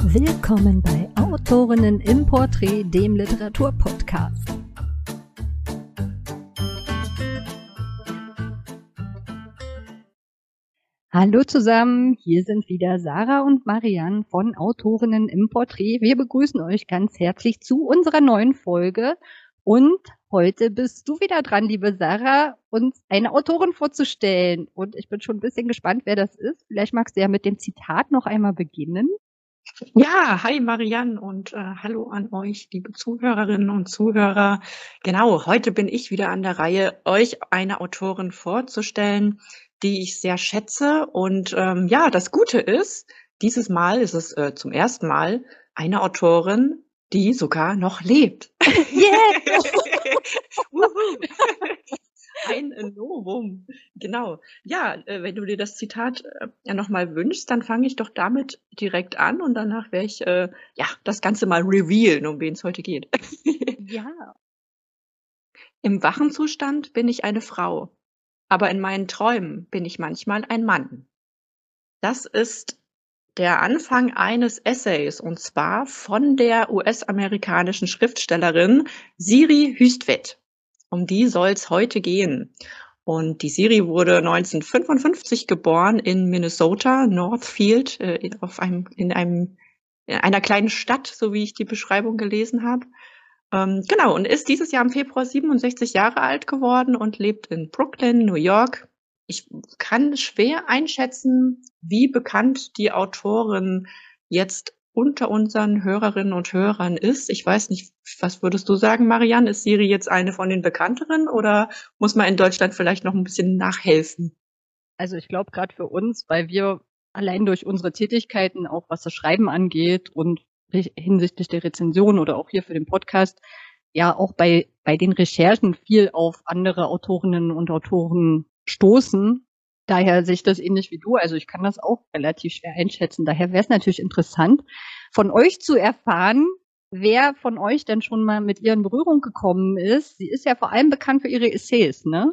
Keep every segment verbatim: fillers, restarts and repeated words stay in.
Willkommen bei Autorinnen im Porträt, dem Literaturpodcast. Hallo zusammen, hier sind wieder Sarah und Marianne von Autorinnen im Porträt. Wir begrüßen euch ganz herzlich zu unserer neuen Folge. Und heute bist du wieder dran, liebe Sarah, uns eine Autorin vorzustellen. Und ich bin schon ein bisschen gespannt, wer das ist. Vielleicht magst du ja mit dem Zitat noch einmal beginnen. Ja, hi Marianne und äh, hallo an euch, liebe Zuhörerinnen und Zuhörer. Genau, heute bin ich wieder an der Reihe, euch eine Autorin vorzustellen, die ich sehr schätze. Und ähm, ja, das Gute ist, dieses Mal ist es äh, zum ersten Mal eine Autorin, die sogar noch lebt. Yeah! Wuhu. Ein Novum, genau. Ja, äh, wenn du dir das Zitat äh, ja nochmal wünschst, dann fange ich doch damit direkt an und danach werde ich äh, ja das Ganze mal revealen, um wen es heute geht. Ja. Im wachen Zustand bin ich eine Frau, aber in meinen Träumen bin ich manchmal ein Mann. Das ist der Anfang eines Essays, und zwar von der U S-amerikanischen Schriftstellerin Siri Hustvedt. Um die soll es heute gehen. Und die Siri wurde neunzehnhundertfünfundfünfzig geboren in Minnesota, Northfield, äh, auf einem, in einem, in einer kleinen Stadt, so wie ich die Beschreibung gelesen habe. Ähm, genau, und ist dieses Jahr im Februar siebenundsechzig Jahre alt geworden und lebt in Brooklyn, New York. Ich kann schwer einschätzen, wie bekannt die Autorin jetzt unter unseren Hörerinnen und Hörern ist. Ich weiß nicht, was würdest du sagen, Marianne? Ist Siri jetzt eine von den bekannteren oder muss man in Deutschland vielleicht noch ein bisschen nachhelfen? Also ich glaube gerade für uns, weil wir allein durch unsere Tätigkeiten, auch was das Schreiben angeht und hinsichtlich der Rezension oder auch hier für den Podcast, ja auch bei, bei den Recherchen viel auf andere Autorinnen und Autoren stoßen. Daher sehe ich das ähnlich wie du. Also ich kann das auch relativ schwer einschätzen. Daher wäre es natürlich interessant, von euch zu erfahren, wer von euch denn schon mal mit ihr in Berührung gekommen ist. Sie ist ja vor allem bekannt für ihre Essays, ne?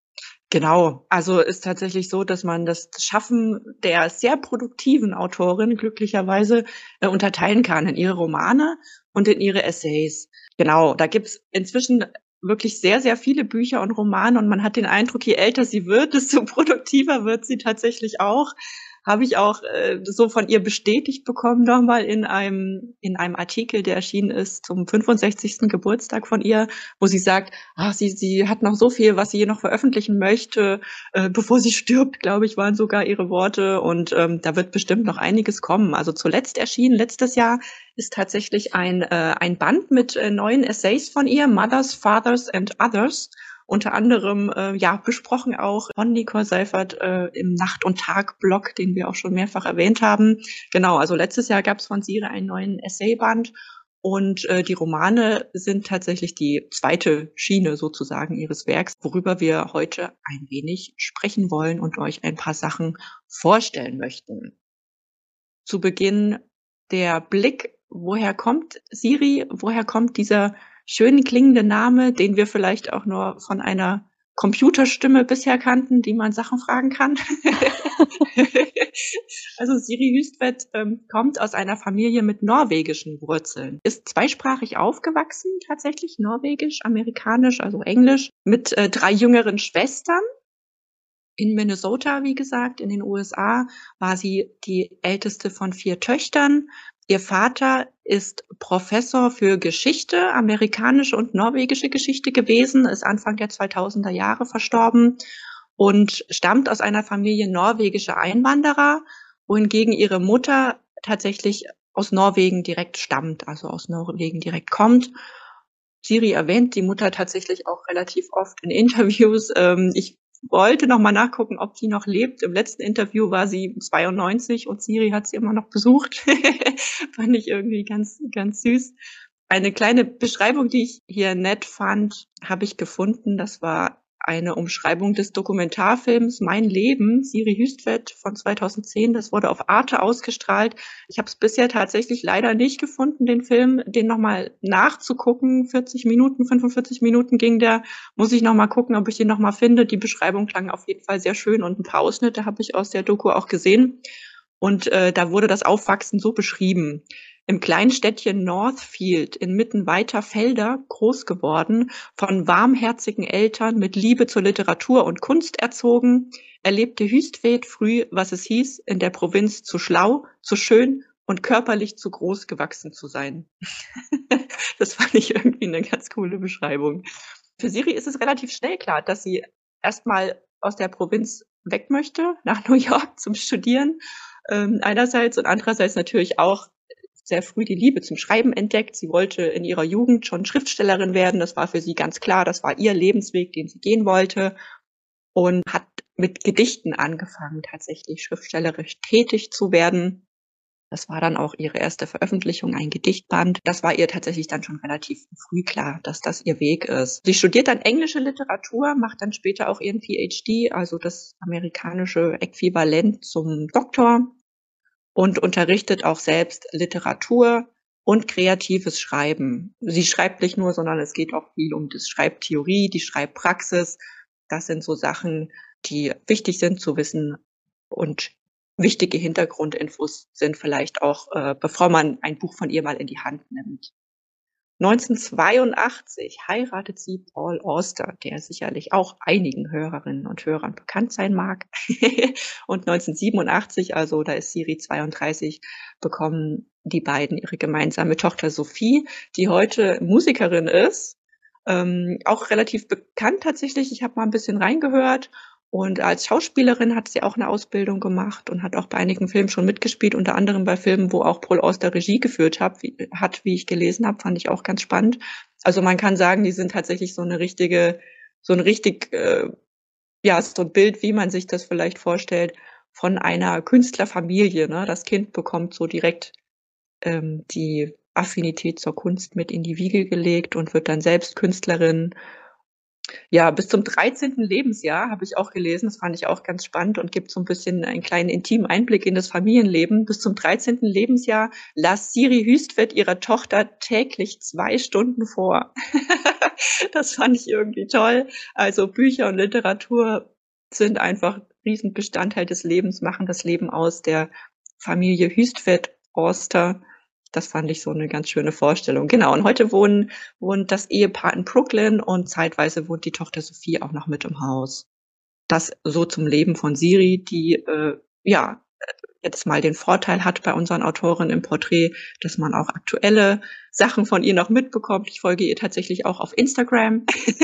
Genau, also ist tatsächlich so, dass man das Schaffen der sehr produktiven Autorin glücklicherweise äh, unterteilen kann in ihre Romane und in ihre Essays. Genau, da gibt's inzwischen wirklich sehr, sehr viele Bücher und Romane und man hat den Eindruck, je älter sie wird, desto produktiver wird sie tatsächlich auch. Habe ich auch äh, so von ihr bestätigt bekommen nochmal in einem in einem Artikel, der erschienen ist zum fünfundsechzigsten Geburtstag von ihr, wo sie sagt, ach, sie sie hat noch so viel, was sie hier noch veröffentlichen möchte, äh, bevor sie stirbt, glaube ich, waren sogar ihre Worte. Und ähm, da wird bestimmt noch einiges kommen. Also zuletzt erschienen letztes Jahr ist tatsächlich ein äh, ein Band mit äh, neuen Essays von ihr, Mothers, Fathers and Others. Unter anderem äh, ja besprochen auch von Nicole Seifert äh, im Nacht- und Tag-Blog, den wir auch schon mehrfach erwähnt haben. Genau, also letztes Jahr gab es von Siri einen neuen Essayband und äh, die Romane sind tatsächlich die zweite Schiene sozusagen ihres Werks, worüber wir heute ein wenig sprechen wollen und euch ein paar Sachen vorstellen möchten. Zu Beginn der Blick, woher kommt Siri, woher kommt dieser schön klingende Name, den wir vielleicht auch nur von einer Computerstimme bisher kannten, die man Sachen fragen kann. Also Siri Hustvedt ähm, kommt aus einer Familie mit norwegischen Wurzeln, ist zweisprachig aufgewachsen, tatsächlich norwegisch, amerikanisch, also Englisch, mit äh, drei jüngeren Schwestern. In Minnesota, wie gesagt, in den U S A, war sie die älteste von vier Töchtern. Ihr Vater ist Professor für Geschichte, amerikanische und norwegische Geschichte gewesen, ist Anfang der zweitausender Jahre verstorben und stammt aus einer Familie norwegischer Einwanderer, wohingegen ihre Mutter tatsächlich aus Norwegen direkt stammt, also aus Norwegen direkt kommt. Siri erwähnt die Mutter tatsächlich auch relativ oft in Interviews. Ähm, ich wollte noch mal nachgucken, ob sie noch lebt. Im letzten Interview war sie zweiundneunzig und Siri hat sie immer noch besucht. Fand ich irgendwie ganz, ganz süß. Eine kleine Beschreibung, die ich hier nett fand, habe ich gefunden. Das war eine Umschreibung des Dokumentarfilms Mein Leben, Siri Hustvedt von zweitausendzehn. Das wurde auf Arte ausgestrahlt. Ich habe es bisher tatsächlich leider nicht gefunden, den Film, den nochmal nachzugucken. vierzig Minuten, fünfundvierzig Minuten ging der. Muss ich nochmal gucken, ob ich den nochmal finde. Die Beschreibung klang auf jeden Fall sehr schön und ein paar Ausschnitte habe ich aus der Doku auch gesehen. Und äh, da wurde das Aufwachsen so beschrieben. Im kleinen Städtchen Northfield, inmitten weiter Felder, groß geworden, von warmherzigen Eltern mit Liebe zur Literatur und Kunst erzogen, erlebte Hüstvedt früh, was es hieß, in der Provinz zu schlau, zu schön und körperlich zu groß gewachsen zu sein. Das fand ich irgendwie eine ganz coole Beschreibung. Für Siri ist es relativ schnell klar, dass sie erstmal aus der Provinz weg möchte, nach New York zum Studieren, ähm, einerseits, und andererseits natürlich auch sehr früh die Liebe zum Schreiben entdeckt. Sie wollte in ihrer Jugend schon Schriftstellerin werden. Das war für sie ganz klar. Das war ihr Lebensweg, den sie gehen wollte. Und hat mit Gedichten angefangen, tatsächlich schriftstellerisch tätig zu werden. Das war dann auch ihre erste Veröffentlichung, ein Gedichtband. Das war ihr tatsächlich dann schon relativ früh klar, dass das ihr Weg ist. Sie studiert dann englische Literatur, macht dann später auch ihren P H D, also das amerikanische Äquivalent zum Doktor, und unterrichtet auch selbst Literatur und kreatives Schreiben. Sie schreibt nicht nur, sondern es geht auch viel um das Schreibtheorie, die Schreibpraxis. Das sind so Sachen, die wichtig sind zu wissen, und wichtige Hintergrundinfos sind vielleicht auch, äh, bevor man ein Buch von ihr mal in die Hand nimmt. neunzehnhundertzweiundachtzig heiratet sie Paul Auster, der sicherlich auch einigen Hörerinnen und Hörern bekannt sein mag. Und neunzehnhundertsiebenundachtzig, also da ist Siri zweiunddreißig, bekommen die beiden ihre gemeinsame Tochter Sophie, die heute Musikerin ist, ähm, auch relativ bekannt tatsächlich. Ich habe mal ein bisschen reingehört. Und als Schauspielerin hat sie auch eine Ausbildung gemacht und hat auch bei einigen Filmen schon mitgespielt, unter anderem bei Filmen, wo auch Paul Auster Regie geführt hat, wie, hat, wie ich gelesen habe, fand ich auch ganz spannend. Also man kann sagen, die sind tatsächlich so eine richtige, so ein richtig, äh, ja, so ein Bild, wie man sich das vielleicht vorstellt, von einer Künstlerfamilie. Ne? Das Kind bekommt so direkt ähm, die Affinität zur Kunst mit in die Wiege gelegt und wird dann selbst Künstlerin. Ja, bis zum dreizehnten Lebensjahr habe ich auch gelesen, das fand ich auch ganz spannend und gibt so ein bisschen einen kleinen intimen Einblick in das Familienleben. Bis zum dreizehnten Lebensjahr las Siri Hüstvedt ihrer Tochter täglich zwei Stunden vor. Das fand ich irgendwie toll. Also Bücher und Literatur sind einfach Riesenbestandteil des Lebens, machen das Leben aus der Familie Hüstvedt-Auster. Das fand ich so eine ganz schöne Vorstellung. Genau, und heute wohnen, wohnt das Ehepaar in Brooklyn und zeitweise wohnt die Tochter Sophie auch noch mit im Haus. Das so zum Leben von Siri, die äh, ja jetzt mal den Vorteil hat bei unseren Autorinnen im Porträt, dass man auch aktuelle Sachen von ihr noch mitbekommt. Ich folge ihr tatsächlich auch auf Instagram.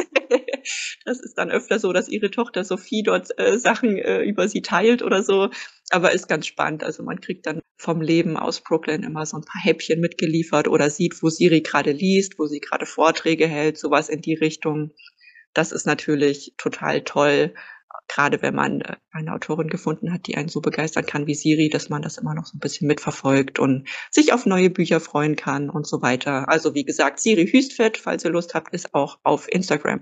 Das ist dann öfter so, dass ihre Tochter Sophie dort äh, Sachen äh, über sie teilt oder so. Aber ist ganz spannend. Also man kriegt dann vom Leben aus Brooklyn immer so ein paar Häppchen mitgeliefert oder sieht, wo Siri gerade liest, wo sie gerade Vorträge hält, sowas in die Richtung. Das ist natürlich total toll, gerade wenn man eine Autorin gefunden hat, die einen so begeistern kann wie Siri, dass man das immer noch so ein bisschen mitverfolgt und sich auf neue Bücher freuen kann und so weiter. Also wie gesagt, Siri Hüstvedt, falls ihr Lust habt, ist auch auf Instagram.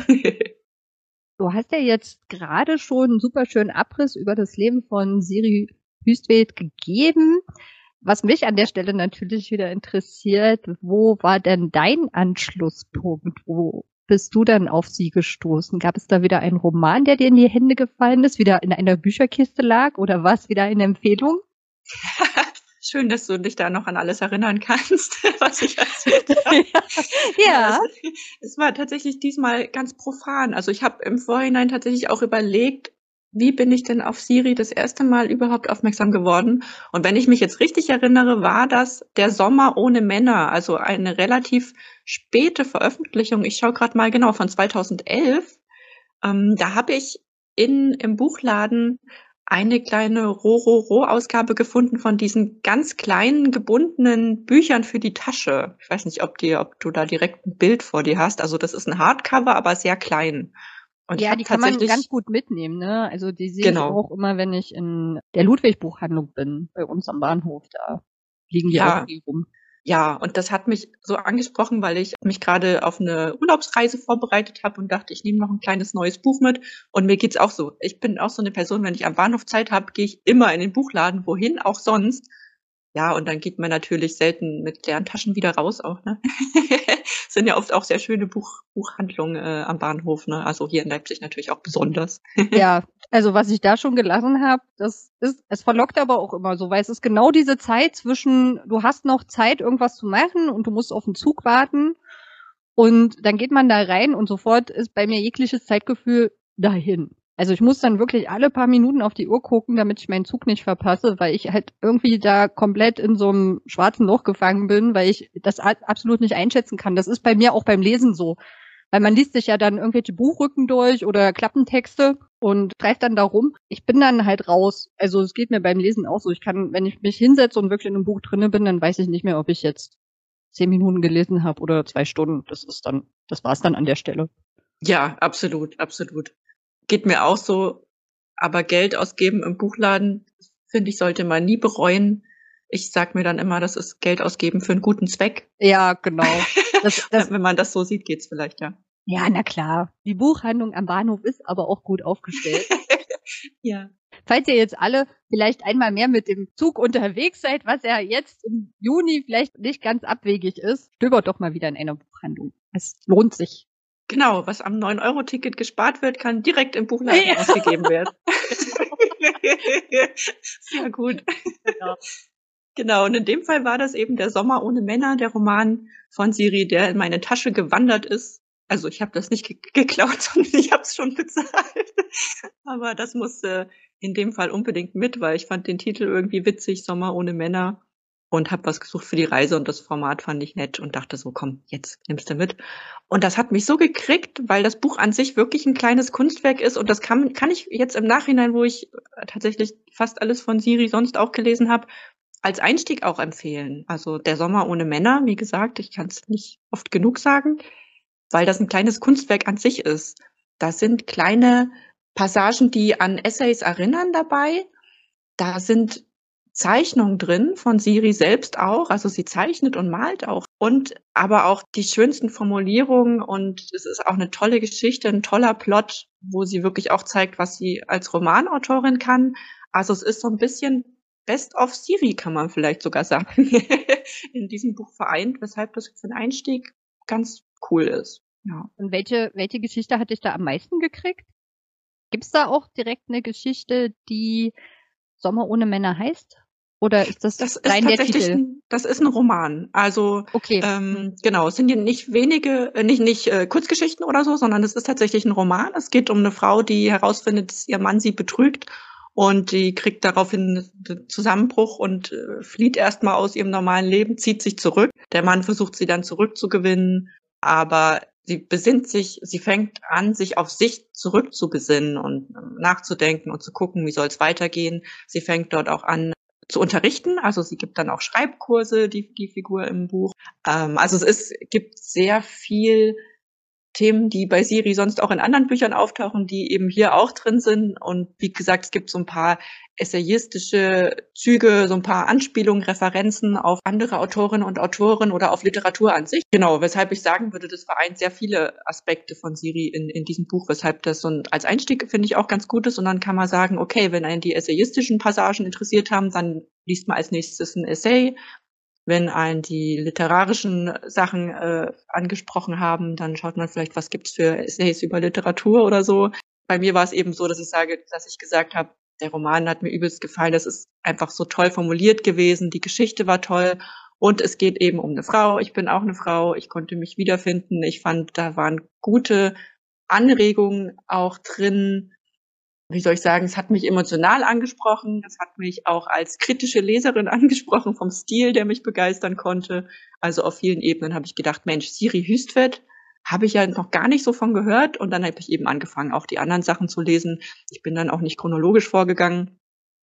Du hast ja jetzt gerade schon einen super schönen Abriss über das Leben von Siri Hüstvedt gegeben. Was mich an der Stelle natürlich wieder interessiert, wo war denn dein Anschlusspunkt? Wo bist du dann auf sie gestoßen? Gab es da wieder einen Roman, der dir in die Hände gefallen ist, wieder in einer Bücherkiste lag, oder war es wieder eine Empfehlung? Schön, dass du dich da noch an alles erinnern kannst, was ich erzählt habe. Ja. Ja. Also, es war tatsächlich diesmal ganz profan. Also ich habe im Vorhinein tatsächlich auch überlegt, wie bin ich denn auf Siri das erste Mal überhaupt aufmerksam geworden? Und wenn ich mich jetzt richtig erinnere, war das Der Sommer ohne Männer, also eine relativ späte Veröffentlichung. Ich schaue gerade mal genau, von zweitausendelf. Ähm, da habe ich in im Buchladen eine kleine Rororo-Ausgabe gefunden von diesen ganz kleinen gebundenen Büchern für die Tasche. Ich weiß nicht, ob dir, ob du da direkt ein Bild vor dir hast. Also das ist ein Hardcover, aber sehr klein. Und ich Ja, habe die kann man tatsächlich ganz gut mitnehmen, ne? Also die sehe ich genau. auch immer, wenn ich in der Ludwig-Buchhandlung bin, bei uns am Bahnhof. Da liegen die Ja, auch viel rum. ja, und das hat mich so angesprochen, weil ich mich gerade auf eine Urlaubsreise vorbereitet habe und dachte, ich nehme noch ein kleines neues Buch mit. Und mir geht's auch so. Ich bin auch so eine Person, wenn ich am Bahnhof Zeit habe, gehe ich immer in den Buchladen, wohin auch sonst. Ja, und dann geht man natürlich selten mit leeren Taschen wieder raus auch, ne? Sind ja oft auch sehr schöne Buch, Buchhandlungen äh, am Bahnhof, ne? Also hier in Leipzig natürlich auch besonders. Ja, also was ich da schon gelassen habe, das ist, es verlockt aber auch immer so, weil es ist genau diese Zeit zwischen, du hast noch Zeit, irgendwas zu machen und du musst auf den Zug warten und dann geht man da rein und sofort ist bei mir jegliches Zeitgefühl dahin. Also ich muss dann wirklich alle paar Minuten auf die Uhr gucken, damit ich meinen Zug nicht verpasse, weil ich halt irgendwie da komplett in so einem schwarzen Loch gefangen bin, weil ich das absolut nicht einschätzen kann. Das ist bei mir auch beim Lesen so. Weil man liest sich ja dann irgendwelche Buchrücken durch oder Klappentexte und greift dann da rum. Ich bin dann halt raus. Also es geht mir beim Lesen auch so. Ich kann, wenn ich mich hinsetze und wirklich in einem Buch drinne bin, dann weiß ich nicht mehr, ob ich jetzt zehn Minuten gelesen habe oder zwei Stunden. Das ist dann, das war's dann an der Stelle. Ja, absolut, absolut. Geht mir auch so. Aber Geld ausgeben im Buchladen, finde ich, sollte man nie bereuen. Ich sag mir dann immer, das ist Geld ausgeben für einen guten Zweck. Ja, genau. Das, das, Wenn man das so sieht, geht's vielleicht, ja. Ja, na klar. Die Buchhandlung am Bahnhof ist aber auch gut aufgestellt. Ja. Falls ihr jetzt alle vielleicht einmal mehr mit dem Zug unterwegs seid, was ja jetzt im Juni vielleicht nicht ganz abwegig ist, stöbert doch mal wieder in einer Buchhandlung. Es lohnt sich. Genau, was am neun Euro Ticket gespart wird, kann direkt im Buchladen ja. ausgegeben werden. Sehr gut. Genau. Genau, und in dem Fall war das eben der Sommer ohne Männer, der Roman von Siri, der in meine Tasche gewandert ist. Also ich habe das nicht ge- geklaut, sondern ich habe es schon bezahlt. Aber das musste in dem Fall unbedingt mit, weil ich fand den Titel irgendwie witzig, Sommer ohne Männer. Und habe was gesucht für die Reise und das Format fand ich nett und dachte so, komm, jetzt nimmst du mit. Und das hat mich so gekriegt, weil das Buch an sich wirklich ein kleines Kunstwerk ist und das kann, kann ich jetzt im Nachhinein, wo ich tatsächlich fast alles von Siri sonst auch gelesen habe, als Einstieg auch empfehlen. Also der Sommer ohne Männer, wie gesagt, ich kann es nicht oft genug sagen, weil das ein kleines Kunstwerk an sich ist. Da sind kleine Passagen, die an Essays erinnern dabei. Da sind Zeichnungen drin von Siri selbst auch, also sie zeichnet und malt auch und aber auch die schönsten Formulierungen und es ist auch eine tolle Geschichte, ein toller Plot, wo sie wirklich auch zeigt, was sie als Romanautorin kann. Also es ist so ein bisschen Best of Siri, kann man vielleicht sogar sagen, in diesem Buch vereint, weshalb das für den Einstieg ganz cool ist. Ja. Und welche, welche Geschichte hat dich da am meisten gekriegt? Gibt's da auch direkt eine Geschichte, die Sommer ohne Männer heißt? Oder ist das, das rein ist der tatsächlich Titel? Ein, das ist ein Roman. Also okay. ähm, genau, es sind ja nicht wenige, äh, nicht nicht äh, Kurzgeschichten oder so, sondern es ist tatsächlich ein Roman. Es geht um eine Frau, die herausfindet, dass ihr Mann sie betrügt und die kriegt daraufhin einen Zusammenbruch und äh, flieht erstmal aus ihrem normalen Leben, zieht sich zurück. Der Mann versucht sie dann zurückzugewinnen, aber sie besinnt sich, sie fängt an, sich auf sich zurückzubesinnen und ähm, nachzudenken und zu gucken, wie soll es weitergehen. Sie fängt dort auch an, zu unterrichten. Also sie gibt dann auch Schreibkurse, die, die Figur im Buch. Ähm, also es ist, gibt sehr viel Themen, die bei Siri sonst auch in anderen Büchern auftauchen, die eben hier auch drin sind. Und wie gesagt, es gibt so ein paar essayistische Züge, so ein paar Anspielungen, Referenzen auf andere Autorinnen und Autoren oder auf Literatur an sich. Genau, weshalb ich sagen würde, das vereint sehr viele Aspekte von Siri in, in diesem Buch, weshalb das so ein, als Einstieg finde ich auch ganz gut ist. Und dann kann man sagen, okay, wenn einen die essayistischen Passagen interessiert haben, dann liest man als nächstes ein Essay. Wenn einen die literarischen Sachen äh, angesprochen haben, dann schaut man vielleicht, was gibt's für Essays über Literatur oder so. Bei mir war es eben so, dass ich sage, dass ich gesagt habe, der Roman hat mir übelst gefallen, das ist einfach so toll formuliert gewesen, die Geschichte war toll und es geht eben um eine Frau. Ich bin auch eine Frau, ich konnte mich wiederfinden. Ich fand, da waren gute Anregungen auch drin. Wie soll ich sagen, es hat mich emotional angesprochen, es hat mich auch als kritische Leserin angesprochen vom Stil, der mich begeistern konnte. Also auf vielen Ebenen habe ich gedacht, Mensch, Siri Hüstvedt, habe ich ja noch gar nicht so von gehört. Und dann habe ich eben angefangen, auch die anderen Sachen zu lesen. Ich bin dann auch nicht chronologisch vorgegangen,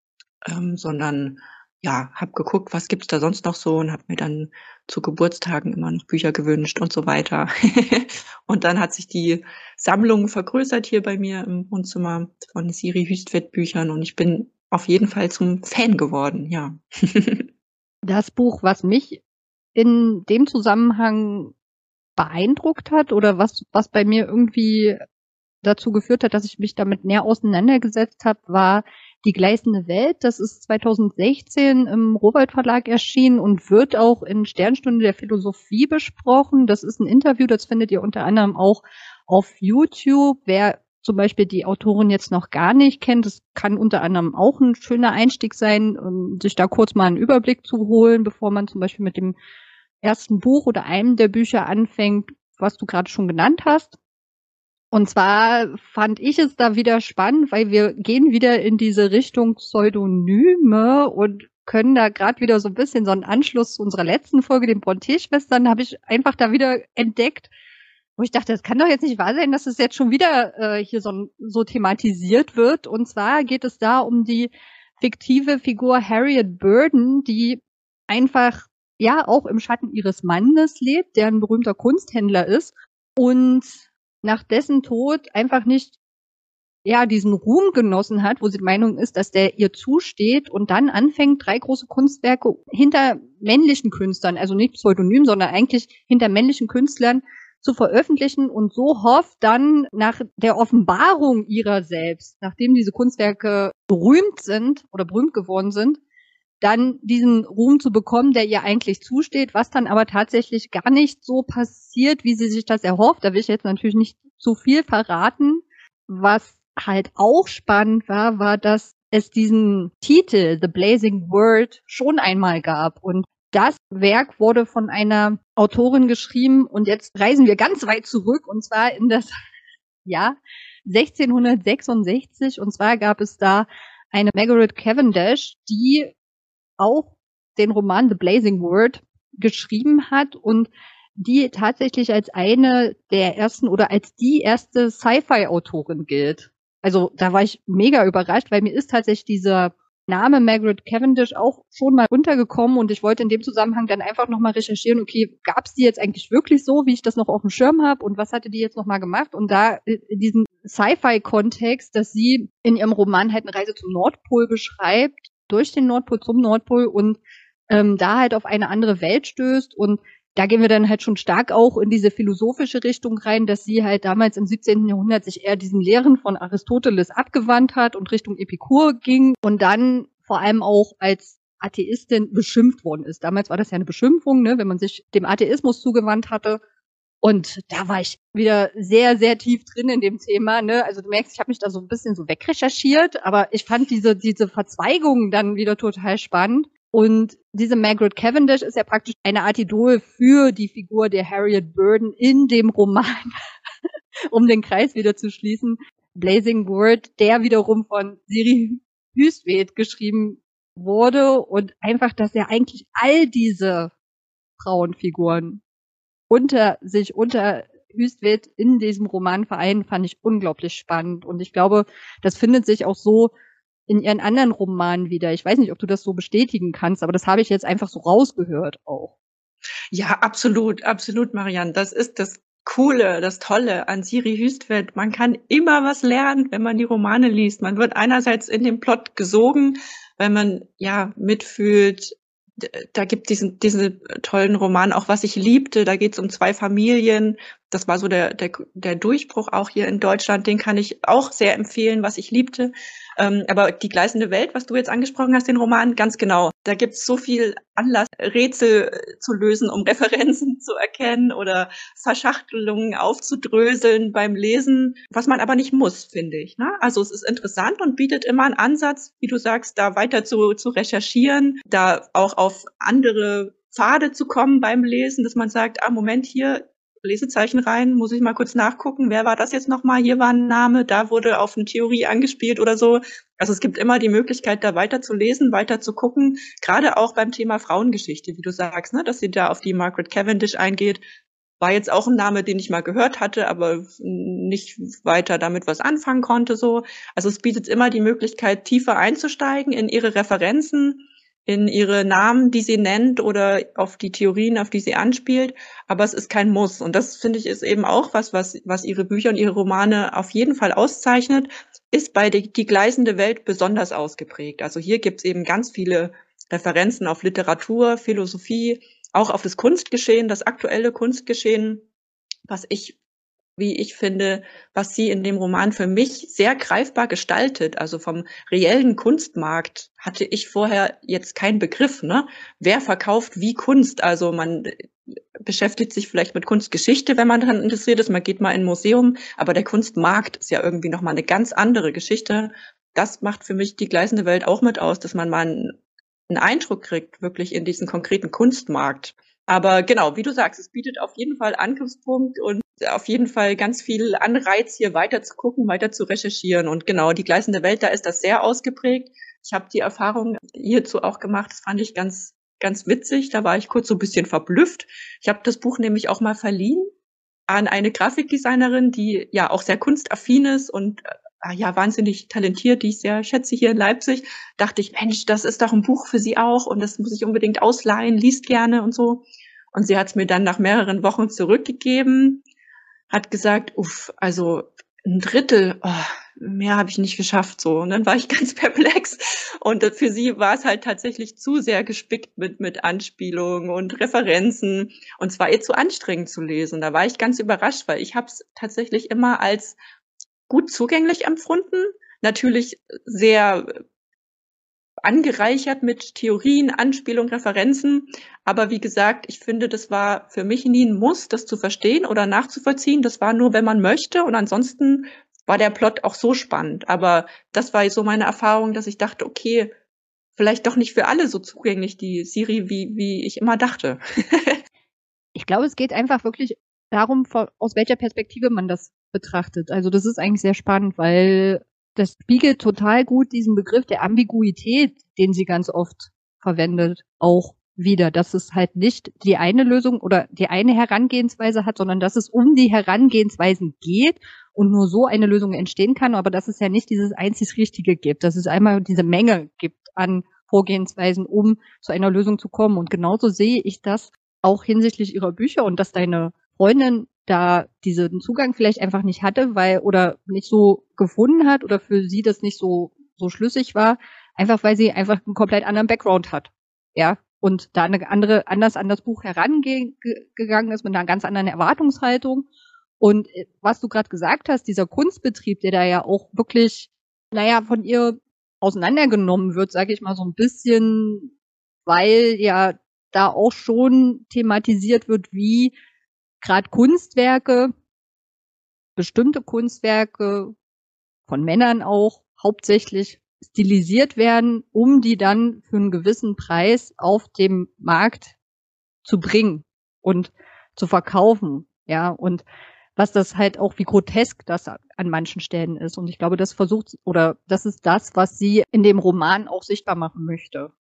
ähm, sondern ja, habe geguckt, was gibt's da sonst noch so und habe mir dann zu Geburtstagen immer noch Bücher gewünscht und so weiter. Und dann hat sich die Sammlung vergrößert hier bei mir im Wohnzimmer von Siri Hüstvedt Büchern und ich bin auf jeden Fall zum Fan geworden, ja. Das Buch, was mich in dem Zusammenhang beeindruckt hat oder was, was bei mir irgendwie dazu geführt hat, dass ich mich damit näher auseinandergesetzt habe, war Die gleißende Welt, das ist zweitausendsechzehn im Rowohlt Verlag erschienen und wird auch in Sternstunde der Philosophie besprochen. Das ist ein Interview, das findet ihr unter anderem auch auf YouTube. Wer zum Beispiel die Autorin jetzt noch gar nicht kennt, das kann unter anderem auch ein schöner Einstieg sein, um sich da kurz mal einen Überblick zu holen, bevor man zum Beispiel mit dem ersten Buch oder einem der Bücher anfängt, was du gerade schon genannt hast. Und zwar fand ich es da wieder spannend, weil wir gehen wieder in diese Richtung Pseudonyme und können da gerade wieder so ein bisschen so einen Anschluss zu unserer letzten Folge, den Brontë-Schwestern, habe ich einfach da wieder entdeckt, wo ich dachte, das kann doch jetzt nicht wahr sein, dass es jetzt schon wieder äh, hier so, so thematisiert wird. Und zwar geht es da um die fiktive Figur Harriet Burden, die einfach ja auch im Schatten ihres Mannes lebt, der ein berühmter Kunsthändler ist und nach dessen Tod einfach nicht ja diesen Ruhm genossen hat, wo sie der Meinung ist, dass der ihr zusteht und dann anfängt, drei große Kunstwerke hinter männlichen Künstlern, also nicht pseudonym, sondern eigentlich hinter männlichen Künstlern zu veröffentlichen und so hofft dann nach der Offenbarung ihrer selbst, nachdem diese Kunstwerke berühmt sind oder berühmt geworden sind, dann diesen Ruhm zu bekommen, der ihr eigentlich zusteht, was dann aber tatsächlich gar nicht so passiert, wie sie sich das erhofft. Da will ich jetzt natürlich nicht zu viel verraten. Was halt auch spannend war, war, dass es diesen Titel The Blazing Word schon einmal gab. Und das Werk wurde von einer Autorin geschrieben und jetzt reisen wir ganz weit zurück und zwar in das Jahr sechzehnhundertsechsundsechzig und zwar gab es da eine Margaret Cavendish, die auch den Roman The Blazing Word geschrieben hat und die tatsächlich als eine der ersten oder als die erste Sci-Fi-Autorin gilt. Also da war ich mega überrascht, weil mir ist tatsächlich dieser Name Margaret Cavendish auch schon mal untergekommen und ich wollte in dem Zusammenhang dann einfach nochmal recherchieren, okay, gab es die jetzt eigentlich wirklich so, wie ich das noch auf dem Schirm habe und was hatte die jetzt nochmal gemacht? Und da in diesem Sci-Fi-Kontext, dass sie in ihrem Roman halt eine Reise zum Nordpol beschreibt, durch den Nordpol zum Nordpol und ähm, da halt auf eine andere Welt stößt und da gehen wir dann halt schon stark auch in diese philosophische Richtung rein, dass sie halt damals im siebzehnten Jahrhundert sich eher diesen Lehren von Aristoteles abgewandt hat und Richtung Epikur ging und dann vor allem auch als Atheistin beschimpft worden ist. Damals war das ja eine Beschimpfung, ne, wenn man sich dem Atheismus zugewandt hatte. Und da war ich wieder sehr, sehr tief drin in dem Thema. Ne? Also du merkst, ich habe mich da so ein bisschen so wegrecherchiert, aber ich fand diese, diese Verzweigung dann wieder total spannend. Und diese Margaret Cavendish ist ja praktisch eine Art Idol für die Figur der Harriet Burden in dem Roman, um den Kreis wieder zu schließen. Blazing Word, der wiederum von Siri Hustvedt geschrieben wurde und einfach, dass er eigentlich all diese Frauenfiguren unter sich, unter Hustvedt in diesem Roman vereinen, fand ich unglaublich spannend. Und ich glaube, das findet sich auch so in ihren anderen Romanen wieder. Ich weiß nicht, ob du das so bestätigen kannst, aber das habe ich jetzt einfach so rausgehört auch. Ja, absolut, absolut, Marianne. Das ist das Coole, das Tolle an Siri Hustvedt. Man kann immer was lernen, wenn man die Romane liest. Man wird einerseits in den Plot gesogen, weil man ja mitfühlt. Da gibt diesen diesen tollen Roman auch, was ich liebte. Da geht es um zwei Familien. Das war so der der der Durchbruch auch hier in Deutschland. Den kann ich auch sehr empfehlen, was ich liebte. Ähm, aber die gleißende Welt, was du jetzt angesprochen hast, den Roman, ganz genau. Da gibt es so viel Anlass, Rätsel zu lösen, um Referenzen zu erkennen oder Verschachtelungen aufzudröseln beim Lesen, was man aber nicht muss, finde ich. Ne? Also es ist interessant und bietet immer einen Ansatz, wie du sagst, da weiter zu, zu recherchieren, da auch auf andere Pfade zu kommen beim Lesen, dass man sagt, ah, Moment, hier Lesezeichen rein, muss ich mal kurz nachgucken, wer war das jetzt nochmal, hier war ein Name, da wurde auf eine Theorie angespielt oder so. Also es gibt immer die Möglichkeit, da weiter zu lesen, weiter zu gucken, gerade auch beim Thema Frauengeschichte, wie du sagst, ne, dass sie da auf die Margaret Cavendish eingeht, war jetzt auch ein Name, den ich mal gehört hatte, aber nicht weiter damit was anfangen konnte, so. Also es bietet immer die Möglichkeit, tiefer einzusteigen in ihre Referenzen, in ihre Namen, die sie nennt oder auf die Theorien, auf die sie anspielt. Aber es ist kein Muss. Und das, finde ich, ist eben auch was, was, was ihre Bücher und ihre Romane auf jeden Fall auszeichnet, ist bei die, die gleißende Welt besonders ausgeprägt. Also hier gibt es eben ganz viele Referenzen auf Literatur, Philosophie, auch auf das Kunstgeschehen, das aktuelle Kunstgeschehen, was ich wie ich finde, was sie in dem Roman für mich sehr greifbar gestaltet. Also vom reellen Kunstmarkt hatte ich vorher jetzt keinen Begriff, ne? Wer verkauft wie Kunst? Also man beschäftigt sich vielleicht mit Kunstgeschichte, wenn man daran interessiert ist. Man geht mal in ein Museum, aber der Kunstmarkt ist ja irgendwie nochmal eine ganz andere Geschichte. Das macht für mich die gleißende Welt auch mit aus, dass man mal einen, einen Eindruck kriegt, wirklich in diesen konkreten Kunstmarkt. Aber genau, wie du sagst, es bietet auf jeden Fall Angriffspunkt und auf jeden Fall ganz viel Anreiz, hier weiter zu gucken, weiter zu recherchieren. Und genau, die gleißende Welt, da ist das sehr ausgeprägt. Ich habe die Erfahrung hierzu auch gemacht, das fand ich ganz, ganz witzig. Da war ich kurz so ein bisschen verblüfft. Ich habe das Buch nämlich auch mal verliehen an eine Grafikdesignerin, die ja auch sehr kunstaffin ist und äh, ja wahnsinnig talentiert, die ich sehr schätze hier in Leipzig. Dachte ich, Mensch, das ist doch ein Buch für sie auch und das muss ich unbedingt ausleihen, liest gerne und so. Und sie hat es mir dann nach mehreren Wochen zurückgegeben, hat gesagt, uff, also ein Drittel, oh, mehr habe ich nicht geschafft, so. Und dann war ich ganz perplex. Und für sie war es halt tatsächlich zu sehr gespickt mit, mit Anspielungen und Referenzen. Und es war ihr zu anstrengend zu lesen. Da war ich ganz überrascht, weil ich habe es tatsächlich immer als gut zugänglich empfunden. Natürlich sehr angereichert mit Theorien, Anspielungen, Referenzen. Aber wie gesagt, ich finde, das war für mich nie ein Muss, das zu verstehen oder nachzuvollziehen. Das war nur, wenn man möchte. Und ansonsten war der Plot auch so spannend. Aber das war so meine Erfahrung, dass ich dachte, okay, vielleicht doch nicht für alle so zugänglich, die Siri, wie, wie ich immer dachte. Ich glaube, es geht einfach wirklich darum, aus welcher Perspektive man das betrachtet. Also das ist eigentlich sehr spannend, weil das spiegelt total gut diesen Begriff der Ambiguität, den sie ganz oft verwendet, auch wieder, dass es halt nicht die eine Lösung oder die eine Herangehensweise hat, sondern dass es um die Herangehensweisen geht und nur so eine Lösung entstehen kann, aber dass es ja nicht dieses einzig Richtige gibt, dass es einmal diese Menge gibt an Vorgehensweisen, um zu einer Lösung zu kommen. Und genauso sehe ich das auch hinsichtlich ihrer Bücher und dass deine Freundin da diesen Zugang vielleicht einfach nicht hatte, weil oder nicht so gefunden hat oder für sie das nicht so so schlüssig war, einfach weil sie einfach einen komplett anderen Background hat, ja, und da eine andere anders an das Buch herangegangen ist mit einer ganz anderen Erwartungshaltung. Und was du gerade gesagt hast, dieser Kunstbetrieb, der da ja auch wirklich, naja, von ihr auseinandergenommen wird, sage ich mal so ein bisschen, weil ja da auch schon thematisiert wird, wie gerade Kunstwerke, bestimmte Kunstwerke von Männern auch hauptsächlich stilisiert werden, um die dann für einen gewissen Preis auf dem Markt zu bringen und zu verkaufen, ja, und was das halt auch, wie grotesk das an manchen Stellen ist. Und ich glaube, das versucht, oder das ist das, was sie in dem Roman auch sichtbar machen möchte.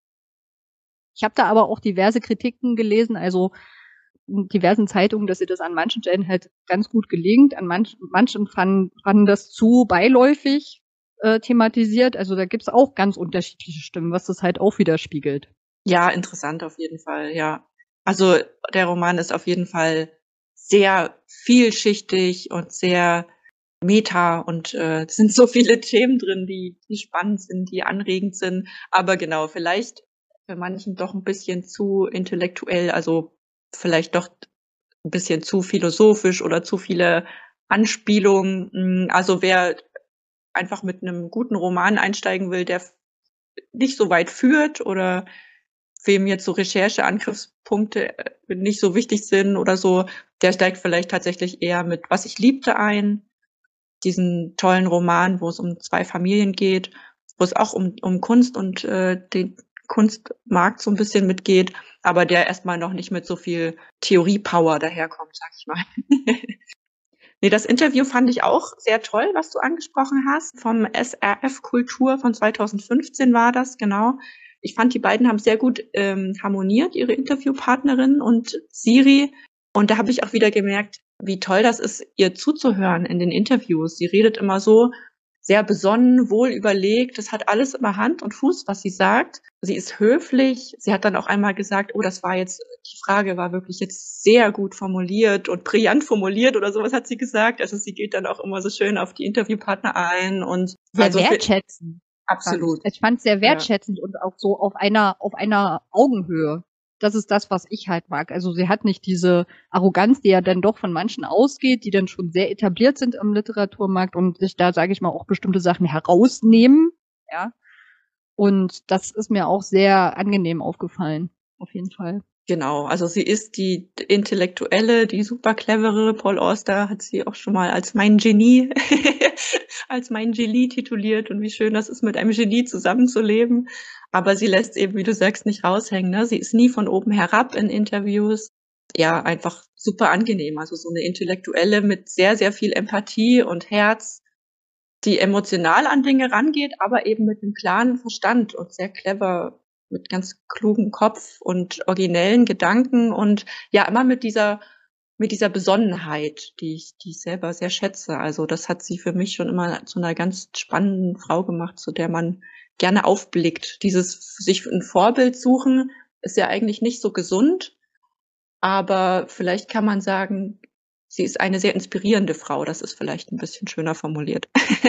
Ich habe da aber auch diverse Kritiken gelesen, also in diversen Zeitungen, dass ihr das an manchen Stellen halt ganz gut gelingt. An manchen, manchen fanden, fanden das zu beiläufig äh, thematisiert. Also da gibt's auch ganz unterschiedliche Stimmen, was das halt auch widerspiegelt. Ja, interessant auf jeden Fall, ja. Also der Roman ist auf jeden Fall sehr vielschichtig und sehr meta und äh, es sind so viele Themen drin, die, die spannend sind, die anregend sind. Aber genau, vielleicht für manchen doch ein bisschen zu intellektuell, also vielleicht doch ein bisschen zu philosophisch oder zu viele Anspielungen. Also wer einfach mit einem guten Roman einsteigen will, der nicht so weit führt oder wem jetzt so Recherche-Angriffspunkte nicht so wichtig sind oder so, der steigt vielleicht tatsächlich eher mit Was ich liebte ein, diesen tollen Roman, wo es um zwei Familien geht, wo es auch um, um Kunst und äh, den Kunstmarkt so ein bisschen mitgeht, aber der erstmal noch nicht mit so viel Theorie-Power daherkommt, sag ich mal. Nee, das Interview fand ich auch sehr toll, was du angesprochen hast. Vom S R F Kultur von zweitausendfünfzehn war das, genau. Ich fand, die beiden haben sehr gut ähm, harmoniert, ihre Interviewpartnerin und Siri. Und da habe ich auch wieder gemerkt, wie toll das ist, ihr zuzuhören in den Interviews. Sie redet immer so sehr besonnen, wohl überlegt. Das hat alles immer Hand und Fuß, was sie sagt. Sie ist höflich. Sie hat dann auch einmal gesagt, oh, das war jetzt, die Frage war wirklich jetzt sehr gut formuliert und brillant formuliert oder sowas hat sie gesagt. Also sie geht dann auch immer so schön auf die Interviewpartner ein und sehr also wertschätzend. Absolut. Ich fand es sehr wertschätzend ja. Und auch so auf einer, auf einer Augenhöhe. das ist das, was ich halt mag. Also sie hat nicht diese Arroganz, die ja dann doch von manchen ausgeht, die dann schon sehr etabliert sind im Literaturmarkt und sich da, sage ich mal, auch bestimmte Sachen herausnehmen. Ja. Und das ist mir auch sehr angenehm aufgefallen, auf jeden Fall. Genau, also sie ist die Intellektuelle, die super clevere. Paul Auster hat sie auch schon mal als mein Genie, als mein Genie tituliert und wie schön das ist, mit einem Genie zusammenzuleben. Aber sie lässt eben, wie du sagst, nicht raushängen. Ne? Sie ist nie von oben herab in Interviews. Ja, einfach super angenehm. Also so eine Intellektuelle mit sehr, sehr viel Empathie und Herz, die emotional an Dinge rangeht, aber eben mit einem klaren Verstand und sehr clever, mit ganz klugem Kopf und originellen Gedanken und ja, immer mit dieser, mit dieser Besonnenheit, die ich, die ich selber sehr schätze. Also das hat sie für mich schon immer zu einer ganz spannenden Frau gemacht, zu der man gerne aufblickt. Dieses sich ein Vorbild suchen ist ja eigentlich nicht so gesund, aber vielleicht kann man sagen, sie ist eine sehr inspirierende Frau. Das ist vielleicht ein bisschen schöner formuliert.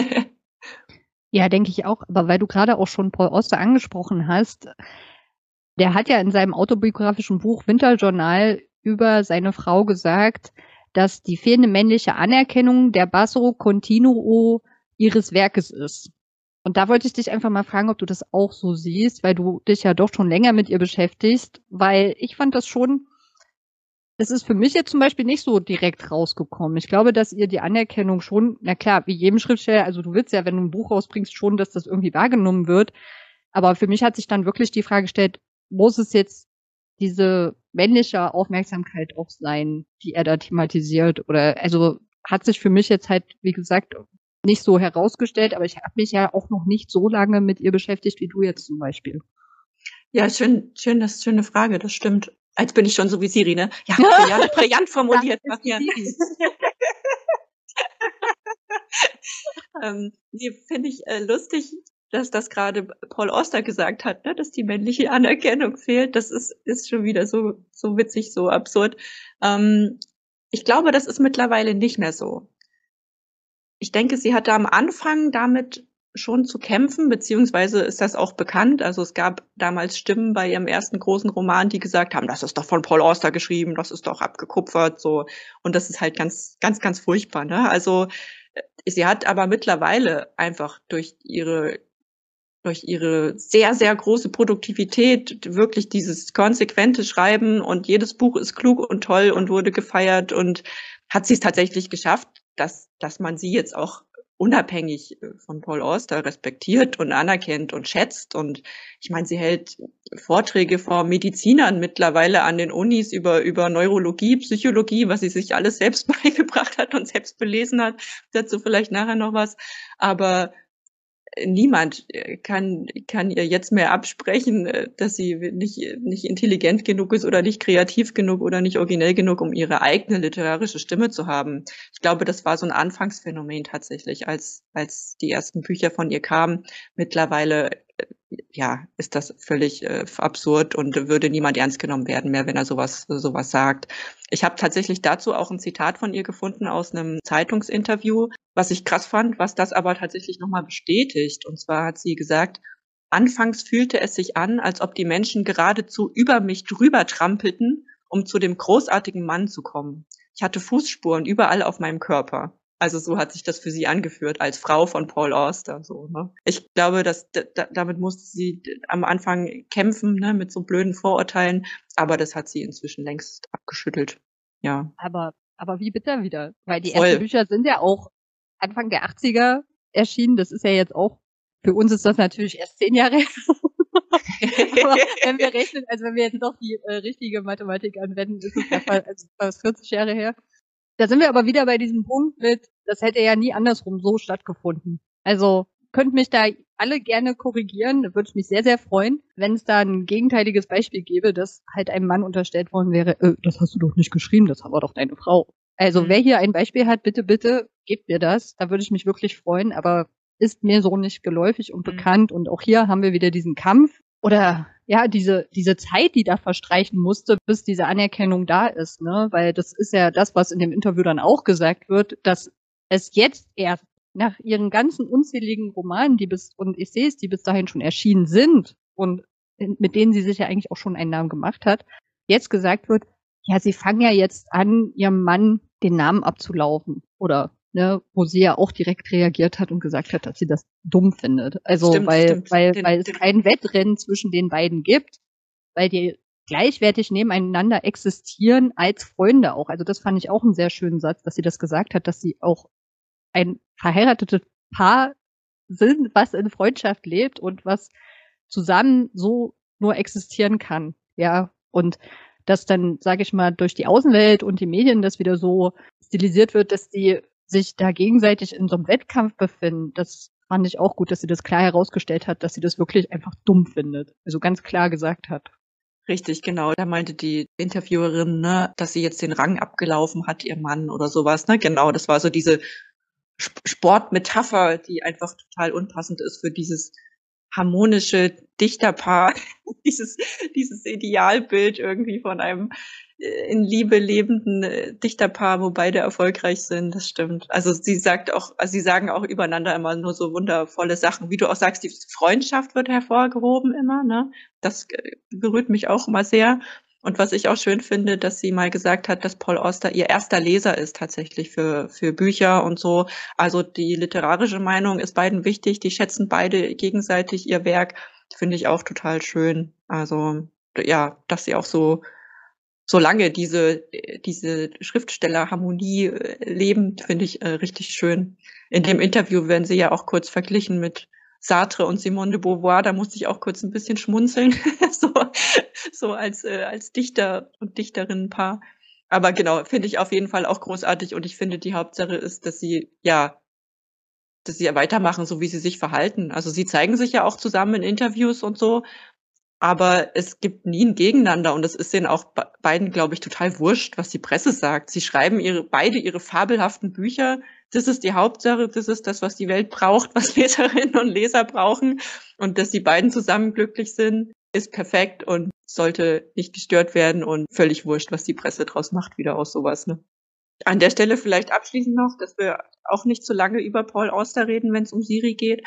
Ja, denke ich auch. Aber weil du gerade auch schon Paul Auster angesprochen hast, der hat ja in seinem autobiografischen Buch Winterjournal über seine Frau gesagt, dass die fehlende männliche Anerkennung der Basso Continuo ihres Werkes ist. Und da wollte ich dich einfach mal fragen, ob du das auch so siehst, weil du dich ja doch schon länger mit ihr beschäftigst, weil ich fand das schon, es ist für mich jetzt zum Beispiel nicht so direkt rausgekommen. Ich glaube, dass ihr die Anerkennung schon, na klar, wie jedem Schriftsteller, also du willst ja, wenn du ein Buch rausbringst, schon, dass das irgendwie wahrgenommen wird. Aber für mich hat sich dann wirklich die Frage gestellt, muss es jetzt diese männliche Aufmerksamkeit auch sein, die er da thematisiert? Oder also hat sich für mich jetzt halt, wie gesagt, nicht so herausgestellt, aber ich habe mich ja auch noch nicht so lange mit ihr beschäftigt wie du jetzt zum Beispiel. Ja, schön, schön, das ist eine schöne Frage, das stimmt. Jetzt bin ich schon so wie Siri, ne? Ja, brillant, brillant formuliert. Ja, ähm, nee, finde ich äh, lustig, dass das gerade Paul Auster gesagt hat, ne, dass die männliche Anerkennung fehlt. Das ist, ist schon wieder so, so witzig, so absurd. Ähm, ich glaube, das ist mittlerweile nicht mehr so. Ich denke, sie hatte am Anfang damit schon zu kämpfen, beziehungsweise ist das auch bekannt. Also es gab damals Stimmen bei ihrem ersten großen Roman, die gesagt haben, das ist doch von Paul Auster geschrieben, das ist doch abgekupfert, so. Und das ist halt ganz, ganz, ganz furchtbar, ne? Also, sie hat aber mittlerweile einfach durch ihre, durch ihre sehr, sehr große Produktivität wirklich dieses konsequente Schreiben und jedes Buch ist klug und toll und wurde gefeiert und hat sie es tatsächlich geschafft, dass, dass man sie jetzt auch unabhängig von Paul Auster respektiert und anerkennt und schätzt. Und ich meine, sie hält Vorträge vor Medizinern mittlerweile an den Unis über, über Neurologie, Psychologie, was sie sich alles selbst beigebracht hat und selbst belesen hat. Dazu vielleicht nachher noch was. Aber niemand kann, kann ihr jetzt mehr absprechen, dass sie nicht, nicht intelligent genug ist oder nicht kreativ genug oder nicht originell genug, um ihre eigene literarische Stimme zu haben. Ich glaube, das war so ein Anfangsphänomen tatsächlich, als, als die ersten Bücher von ihr kamen. Mittlerweile, ja, ist das völlig äh, absurd und würde niemand ernst genommen werden mehr, wenn er sowas, sowas sagt. Ich habe tatsächlich dazu auch ein Zitat von ihr gefunden aus einem Zeitungsinterview, was ich krass fand, was das aber tatsächlich nochmal bestätigt. Und zwar hat sie gesagt, anfangs fühlte es sich an, als ob die Menschen geradezu über mich drüber trampelten, um zu dem großartigen Mann zu kommen. Ich hatte Fußspuren überall auf meinem Körper. Also so hat sich das für sie angeführt, als Frau von Paul Auster. So, ne? Ich glaube, dass da, damit musste sie am Anfang kämpfen, ne, mit so blöden Vorurteilen. Aber das hat sie inzwischen längst abgeschüttelt. Ja. Aber, aber wie bitter wieder? Weil die Voll. ersten Bücher sind ja auch Anfang der achtziger erschienen. Das ist ja jetzt auch, für uns ist das natürlich erst zehn Jahre her. Aber wenn wir rechnen, also wenn wir jetzt noch die äh, richtige Mathematik anwenden, ist es ja fast, also fast vierzig Jahre her. Da sind wir aber wieder bei diesem Punkt mit, das hätte ja nie andersrum so stattgefunden. Also könnt mich da alle gerne korrigieren, da würde ich mich sehr, sehr freuen, wenn es da ein gegenteiliges Beispiel gäbe, dass halt einem Mann unterstellt worden wäre, äh, das hast du doch nicht geschrieben, das war doch deine Frau. Also mhm. Wer hier ein Beispiel hat, bitte, bitte, gebt mir das, da würde ich mich wirklich freuen, aber ist mir so nicht geläufig und mhm. bekannt und auch hier haben wir wieder diesen Kampf oder ja, diese, diese Zeit, die da verstreichen musste, bis diese Anerkennung da ist, ne, weil das ist ja das, was in dem Interview dann auch gesagt wird, dass es jetzt erst nach ihren ganzen unzähligen Romanen, die bis, und Essays, die bis dahin schon erschienen sind und mit denen sie sich ja eigentlich auch schon einen Namen gemacht hat, jetzt gesagt wird, ja, sie fangen ja jetzt an, ihrem Mann den Namen abzulaufen. Oder, ne, wo sie ja auch direkt reagiert hat und gesagt hat, dass sie das dumm findet. Also, Stimmt, weil, stimmt. weil, Den, weil es den, kein Wettrennen zwischen den beiden gibt, weil die gleichwertig nebeneinander existieren als Freunde auch. Also das fand ich auch einen sehr schönen Satz, dass sie das gesagt hat, dass sie auch ein verheiratetes Paar sind, was in Freundschaft lebt und was zusammen so nur existieren kann. Ja, und dass dann, sage ich mal, durch die Außenwelt und die Medien das wieder so stilisiert wird, dass die sich da gegenseitig in so einem Wettkampf befinden. Das fand ich auch gut, dass sie das klar herausgestellt hat, dass sie das wirklich einfach dumm findet. Also ganz klar gesagt hat. Richtig, genau. Da meinte die Interviewerin, ne, dass sie jetzt den Rang abgelaufen hat, ihr Mann oder sowas. Ne? Genau, das war so diese Sportmetapher, die einfach total unpassend ist für dieses harmonische Dichterpaar, dieses, dieses Idealbild irgendwie von einem in Liebe lebenden Dichterpaar, wo beide erfolgreich sind. Das stimmt. Also sie sagt auch, also sie sagen auch übereinander immer nur so wundervolle Sachen. Wie du auch sagst, die Freundschaft wird hervorgehoben immer, ne? Das berührt mich auch immer sehr. Und was ich auch schön finde, dass sie mal gesagt hat, dass Paul Auster ihr erster Leser ist tatsächlich für, für Bücher und so. Also die literarische Meinung ist beiden wichtig. Die schätzen beide gegenseitig ihr Werk. Finde ich auch total schön. Also, ja, dass sie auch so, so lange diese, diese Schriftstellerharmonie leben, finde ich äh, richtig schön. In dem Interview werden sie ja auch kurz verglichen mit Sartre und Simone de Beauvoir, da musste ich auch kurz ein bisschen schmunzeln, so, so als, äh, als Dichter und Dichterinnenpaar. Aber genau, finde ich auf jeden Fall auch großartig und ich finde, die Hauptsache ist, dass sie, ja, dass sie ja weitermachen, so wie sie sich verhalten. Also sie zeigen sich ja auch zusammen in Interviews und so, aber es gibt nie ein Gegeneinander und es ist denen auch beiden, glaube ich, total wurscht, was die Presse sagt. Sie schreiben ihre, beide ihre fabelhaften Bücher. Das ist die Hauptsache, das ist das, was die Welt braucht, was Leserinnen und Leser brauchen. Und dass die beiden zusammen glücklich sind, ist perfekt und sollte nicht gestört werden und völlig wurscht, was die Presse draus macht, wieder aus sowas, ne? An der Stelle vielleicht abschließend noch, dass wir auch nicht so lange über Paul Auster reden, wenn es um Siri geht.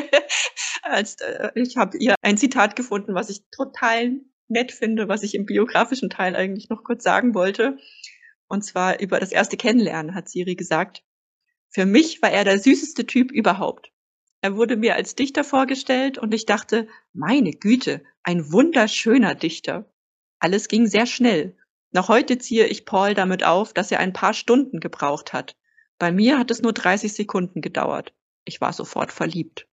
Als, äh, ich habe ihr ein Zitat gefunden, was ich total nett finde, was ich im biografischen Teil eigentlich noch kurz sagen wollte. Und zwar über das erste Kennenlernen hat Siri gesagt, für mich war er der süßeste Typ überhaupt. Er wurde mir als Dichter vorgestellt und ich dachte, meine Güte, ein wunderschöner Dichter. Alles ging sehr schnell. Noch heute ziehe ich Paul damit auf, dass er ein paar Stunden gebraucht hat. Bei mir hat es nur dreißig Sekunden gedauert. Ich war sofort verliebt.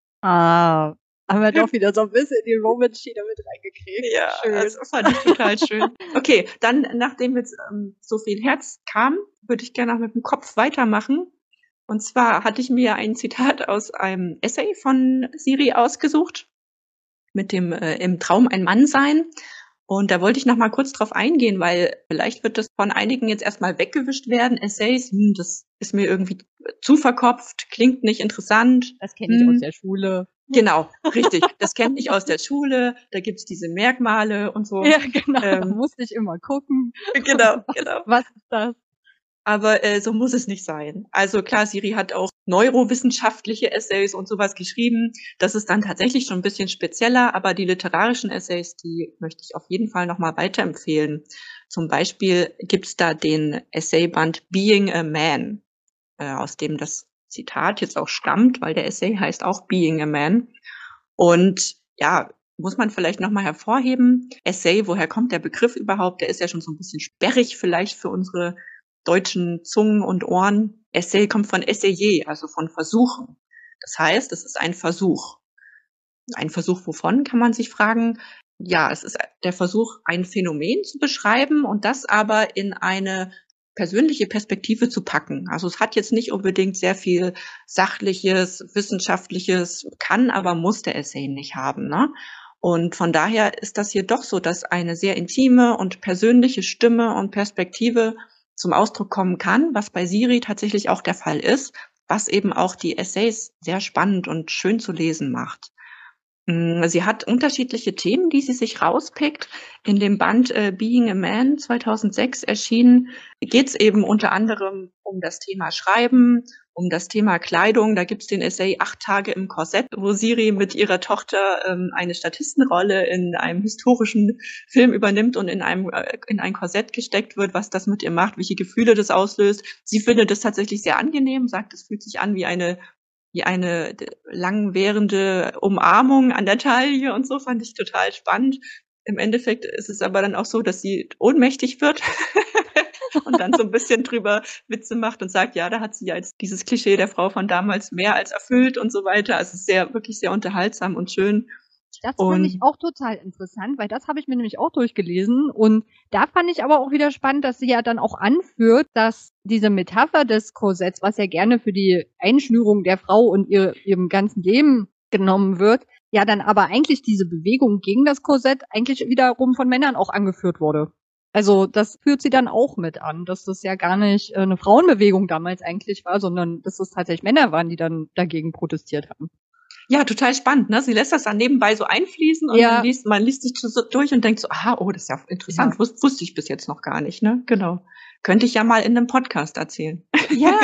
Ah, haben wir doch wieder so ein bisschen die Romance-Schiene mit reingekriegt. Ja, schön. das fand ich total schön. Okay, dann, nachdem jetzt ähm, so viel Herz kam, würde ich gerne auch mit dem Kopf weitermachen. Und zwar hatte ich mir ein Zitat aus einem Essay von Siri ausgesucht, mit dem äh, Im Traum ein Mann sein. Und da wollte ich noch mal kurz drauf eingehen, weil vielleicht wird das von einigen jetzt erstmal weggewischt werden. Essays, hm, das ist mir irgendwie zu verkopft, klingt nicht interessant. Das kenne ich hm. aus der Schule. Genau, richtig. Das kenne ich aus der Schule. Da gibt's diese Merkmale und so. Ja, genau. Da Ähm, musste ich immer gucken. genau, genau. Was ist das? Aber äh, so muss es nicht sein. Also klar, Siri hat auch neurowissenschaftliche Essays und sowas geschrieben. Das ist dann tatsächlich schon ein bisschen spezieller, aber die literarischen Essays, die möchte ich auf jeden Fall nochmal weiterempfehlen. Zum Beispiel gibt's da den Essayband Being a Man, äh, aus dem das Zitat jetzt auch stammt, weil der Essay heißt auch Being a Man. Und ja, muss man vielleicht nochmal hervorheben, Essay, woher kommt der Begriff überhaupt? Der ist ja schon so ein bisschen sperrig vielleicht für unsere deutschen Zungen und Ohren. Essay kommt von essayer, also von Versuchen. Das heißt, es ist ein Versuch. Ein Versuch wovon, kann man sich fragen. Ja, es ist der Versuch, ein Phänomen zu beschreiben und das aber in eine persönliche Perspektive zu packen. Also es hat jetzt nicht unbedingt sehr viel Sachliches, Wissenschaftliches, kann, aber muss der Essay nicht haben, ne? Und von daher ist das hier doch so, dass eine sehr intime und persönliche Stimme und Perspektive zum Ausdruck kommen kann, was bei Siri tatsächlich auch der Fall ist, was eben auch die Essays sehr spannend und schön zu lesen macht. Sie hat unterschiedliche Themen, die sie sich rauspickt. In dem Band äh, Being a Man zweitausendsechs erschienen, geht es eben unter anderem um das Thema Schreiben, um das Thema Kleidung. Da gibt's den Essay Acht Tage im Korsett, wo Siri mit ihrer Tochter ähm, eine Statistenrolle in einem historischen Film übernimmt und in einem äh, in ein Korsett gesteckt wird, was das mit ihr macht, welche Gefühle das auslöst. Sie findet es tatsächlich sehr angenehm, sagt, es fühlt sich an wie eine wie eine langwährende Umarmung an der Taille und so, fand ich total spannend. Im Endeffekt ist es aber dann auch so, dass sie ohnmächtig wird und dann so ein bisschen drüber Witze macht und sagt, ja, da hat sie ja jetzt dieses Klischee der Frau von damals mehr als erfüllt und so weiter. Also es ist sehr, wirklich sehr unterhaltsam und schön. Das fand ich Und auch total interessant, weil das habe ich mir nämlich auch durchgelesen. Und da fand ich aber auch wieder spannend, dass sie ja dann auch anführt, dass diese Metapher des Korsetts, was ja gerne für die Einschnürung der Frau und ihr, ihrem ganzen Leben genommen wird, ja dann aber eigentlich diese Bewegung gegen das Korsett eigentlich wiederum von Männern auch angeführt wurde. Also das führt sie dann auch mit an, dass das ja gar nicht äh, eine Frauenbewegung damals eigentlich war, sondern dass es tatsächlich Männer waren, die dann dagegen protestiert haben. ja, total spannend, ne? Sie lässt das dann nebenbei so einfließen und Ja. dann liest, man liest sich so durch und denkt so, aha, oh, das ist ja interessant, Ja. Wus wusste ich bis jetzt noch gar nicht, ne? Genau. Könnte ich ja mal in einem Podcast erzählen. Ja,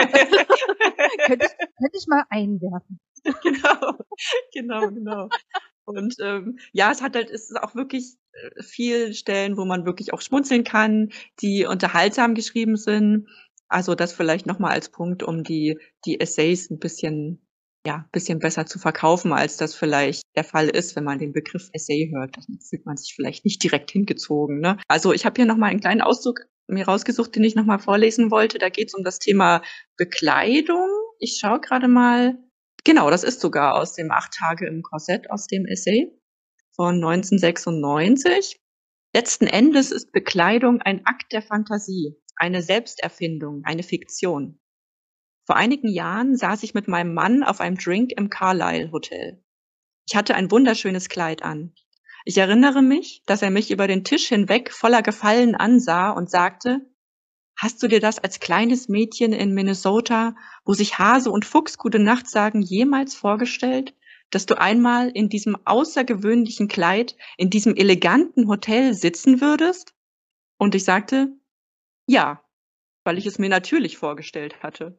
könnte, ich, könnte ich mal einwerfen. genau, genau, genau. Und ähm, ja, es hat halt, es ist auch wirklich äh, viel Stellen, wo man wirklich auch schmunzeln kann, die unterhaltsam geschrieben sind. Also das vielleicht nochmal als Punkt, um die die Essays ein bisschen ja, bisschen besser zu verkaufen, als das vielleicht der Fall ist, wenn man den Begriff Essay hört. Dann fühlt man sich vielleicht nicht direkt hingezogen. Ne? Also ich habe hier nochmal einen kleinen Auszug mir rausgesucht, den ich nochmal vorlesen wollte. Da geht es um das Thema Bekleidung. Ich schaue gerade mal. Genau, das ist sogar aus dem Acht Tage im Korsett, aus dem Essay von neunzehnhundertsechsundneunzig. Letzten Endes ist Bekleidung ein Akt der Fantasie, eine Selbsterfindung, eine Fiktion. Vor einigen Jahren saß ich mit meinem Mann auf einem Drink im Carlyle Hotel. Ich hatte ein wunderschönes Kleid an. Ich erinnere mich, dass er mich über den Tisch hinweg voller Gefallen ansah und sagte, hast du dir das als kleines Mädchen in Minnesota, wo sich Hase und Fuchs gute Nacht sagen, jemals vorgestellt, dass du einmal in diesem außergewöhnlichen Kleid, in diesem eleganten Hotel sitzen würdest? Und ich sagte, ja, weil ich es mir natürlich vorgestellt hatte.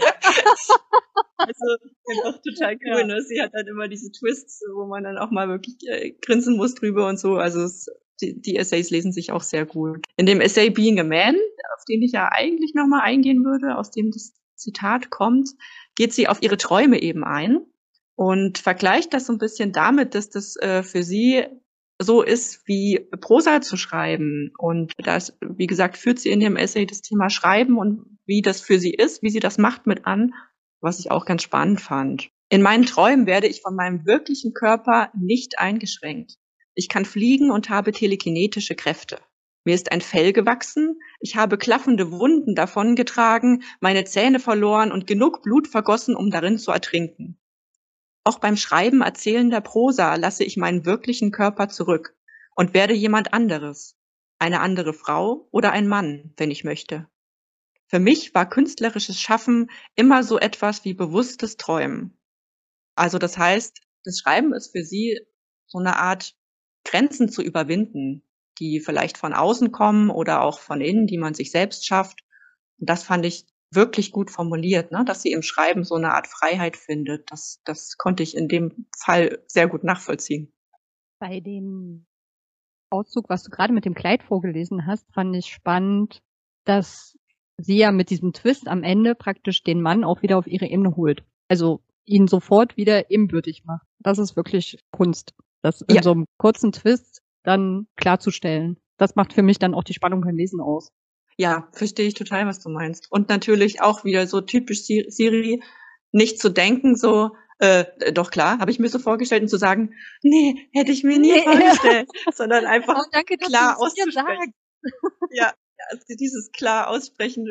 Also einfach total cool, ja. Ne? Sie hat halt immer diese Twists, wo man dann auch mal wirklich äh, grinsen muss drüber und so. Also es, die, die Essays lesen sich auch sehr gut. In dem Essay Being a Man, auf den ich ja eigentlich nochmal eingehen würde, aus dem das Zitat kommt, geht sie auf ihre Träume eben ein und vergleicht das so ein bisschen damit, dass das äh, für sie so ist, wie Prosa zu schreiben. Und das, wie gesagt, führt sie in dem Essay das Thema Schreiben und wie das für sie ist, wie sie das macht mit an, was ich auch ganz spannend fand. In meinen Träumen werde ich von meinem wirklichen Körper nicht eingeschränkt. Ich kann fliegen und habe telekinetische Kräfte. Mir ist ein Fell gewachsen, ich habe klaffende Wunden davongetragen, meine Zähne verloren und genug Blut vergossen, um darin zu ertrinken. Auch beim Schreiben erzählender Prosa lasse ich meinen wirklichen Körper zurück und werde jemand anderes, eine andere Frau oder ein Mann, wenn ich möchte. Für mich war künstlerisches Schaffen immer so etwas wie bewusstes Träumen. Also das heißt, das Schreiben ist für sie so eine Art Grenzen zu überwinden, die vielleicht von außen kommen oder auch von innen, die man sich selbst schafft. Und das fand ich wirklich gut formuliert, ne? Dass sie im Schreiben so eine Art Freiheit findet. Das, das konnte ich in dem Fall sehr gut nachvollziehen. Bei dem Auszug, was du gerade mit dem Kleid vorgelesen hast, fand ich spannend, dass sie ja mit diesem Twist am Ende praktisch den Mann auch wieder auf ihre Ebene holt. Also ihn sofort wieder ebenbürtig macht. Das ist wirklich Kunst. Das in ja. so einem kurzen Twist dann klarzustellen. Das macht für mich dann auch die Spannung beim Lesen aus. Ja, verstehe ich total, was du meinst. Und natürlich auch wieder so typisch Siri, nicht zu denken, so, äh, doch klar, habe ich mir so vorgestellt und zu sagen, nee, hätte ich mir nie nee. vorgestellt, sondern einfach oh, danke, klar auszusprechen. Ja, also dieses klar aussprechen,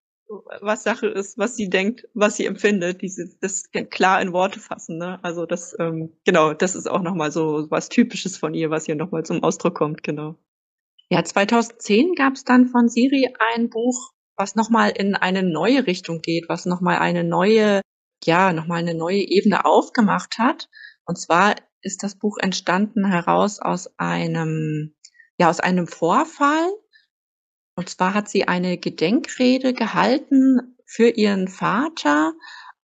was Sache ist, was sie denkt, was sie empfindet, dieses, das klar in Worte fassen, ne? Also das, ähm, genau, das ist auch nochmal so was Typisches von ihr, was hier nochmal zum Ausdruck kommt, genau. Ja, zweitausendzehn gab es dann von Siri ein Buch, was nochmal in eine neue Richtung geht, was nochmal eine neue, ja, nochmal eine neue Ebene aufgemacht hat. Und zwar ist das Buch entstanden heraus aus einem, ja, aus einem Vorfall. Und zwar hat sie eine Gedenkrede gehalten für ihren Vater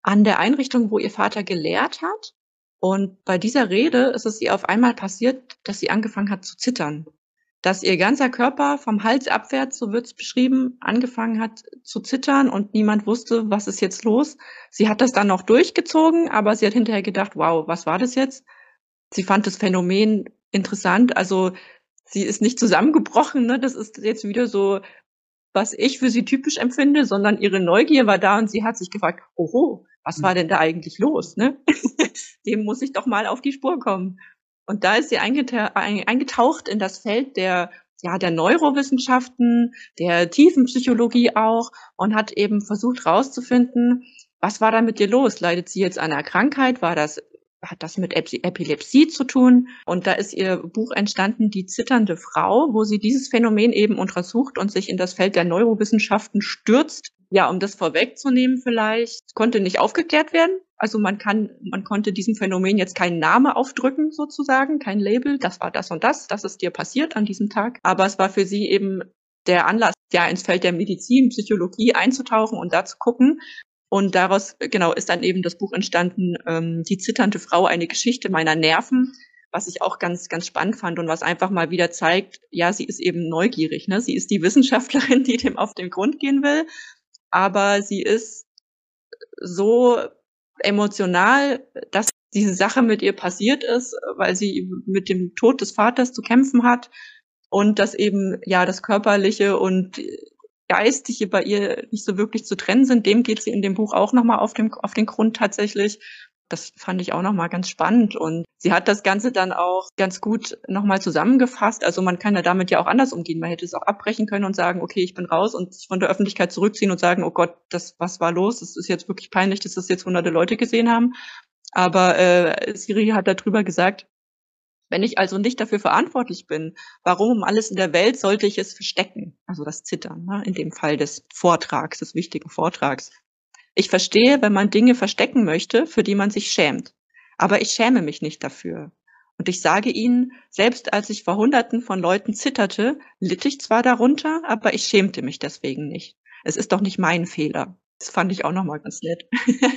an der Einrichtung, wo ihr Vater gelehrt hat. Und bei dieser Rede ist es ihr auf einmal passiert, dass sie angefangen hat zu zittern. Dass ihr ganzer Körper vom Hals abwärts, so wird's beschrieben, angefangen hat zu zittern und niemand wusste, was ist jetzt los. Sie hat das dann noch durchgezogen, aber sie hat hinterher gedacht, wow, was war das jetzt? Sie fand das Phänomen interessant, also sie ist nicht zusammengebrochen, ne? Das ist jetzt wieder so, was ich für sie typisch empfinde, sondern ihre Neugier war da und sie hat sich gefragt, oho, was war denn da eigentlich los, ne? Dem muss ich doch mal auf die Spur kommen. Und da ist sie eingetaucht in das Feld der, ja, der Neurowissenschaften, der Tiefenpsychologie auch und hat eben versucht rauszufinden, was war da mit ihr los? Leidet sie jetzt an einer Krankheit? War das, hat das mit Epilepsie zu tun? Und da ist ihr Buch entstanden, Die zitternde Frau, wo sie dieses Phänomen eben untersucht und sich in das Feld der Neurowissenschaften stürzt. Ja, um das vorwegzunehmen vielleicht, konnte nicht aufgeklärt werden. Also man kann, man konnte diesem Phänomen jetzt keinen Namen aufdrücken sozusagen, kein Label, das war das und das, das ist dir passiert an diesem Tag. Aber es war für sie eben der Anlass, ja, ins Feld der Medizin, Psychologie einzutauchen und da zu gucken. Und daraus, genau, ist dann eben das Buch entstanden, ähm, Die zitternde Frau, eine Geschichte meiner Nerven, was ich auch ganz, ganz spannend fand und was einfach mal wieder zeigt, ja, sie ist eben neugierig, ne? Sie ist die Wissenschaftlerin, die dem auf den Grund gehen will, aber sie ist so emotional, dass diese Sache mit ihr passiert ist, weil sie mit dem Tod des Vaters zu kämpfen hat und dass eben, ja, das Körperliche und Geistige bei ihr nicht so wirklich zu trennen sind. Dem geht sie in dem Buch auch nochmal auf den, auf den Grund tatsächlich. Das fand ich auch nochmal ganz spannend. Und sie hat das Ganze dann auch ganz gut nochmal zusammengefasst. Also man kann ja damit ja auch anders umgehen. Man hätte es auch abbrechen können und sagen, okay, ich bin raus und sich von der Öffentlichkeit zurückziehen und sagen, oh Gott, das, was war los? Das ist jetzt wirklich peinlich, dass das jetzt hunderte Leute gesehen haben. Aber äh, Siri hat darüber gesagt, wenn ich also nicht dafür verantwortlich bin, warum um alles in der Welt sollte ich es verstecken? Also das Zittern, ne? In dem Fall des Vortrags, des wichtigen Vortrags. Ich verstehe, wenn man Dinge verstecken möchte, für die man sich schämt. Aber ich schäme mich nicht dafür. Und ich sage Ihnen, selbst als ich vor Hunderten von Leuten zitterte, litt ich zwar darunter, aber ich schämte mich deswegen nicht. Es ist doch nicht mein Fehler. Das fand ich auch nochmal ganz nett.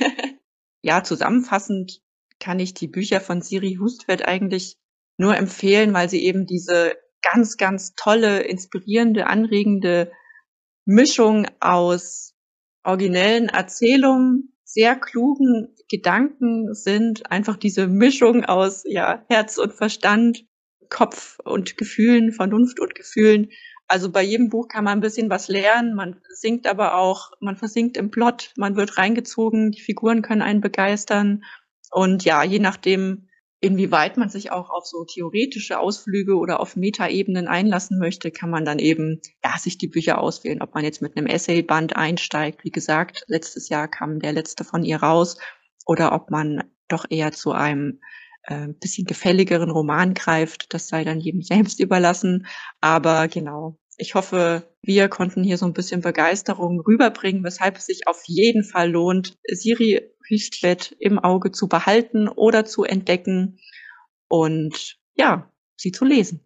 Ja, zusammenfassend kann ich die Bücher von Siri Hustvedt eigentlich nur empfehlen, weil sie eben diese ganz, ganz tolle, inspirierende, anregende Mischung aus originellen Erzählungen, sehr klugen Gedanken sind, einfach diese Mischung aus, ja, Herz und Verstand, Kopf und Gefühlen, Vernunft und Gefühlen. Also bei jedem Buch kann man ein bisschen was lernen, man singt aber auch, man versinkt im Plot, man wird reingezogen, die Figuren können einen begeistern und ja, je nachdem, inwieweit man sich auch auf so theoretische Ausflüge oder auf Metaebenen einlassen möchte, kann man dann eben, ja, sich die Bücher auswählen, ob man jetzt mit einem Essayband einsteigt, wie gesagt, letztes Jahr kam der letzte von ihr raus, oder ob man doch eher zu einem äh, bisschen gefälligeren Roman greift, das sei dann jedem selbst überlassen, aber genau. Ich hoffe, wir konnten hier so ein bisschen Begeisterung rüberbringen, weshalb es sich auf jeden Fall lohnt, Siri Hustvedt im Auge zu behalten oder zu entdecken und ja, sie zu lesen.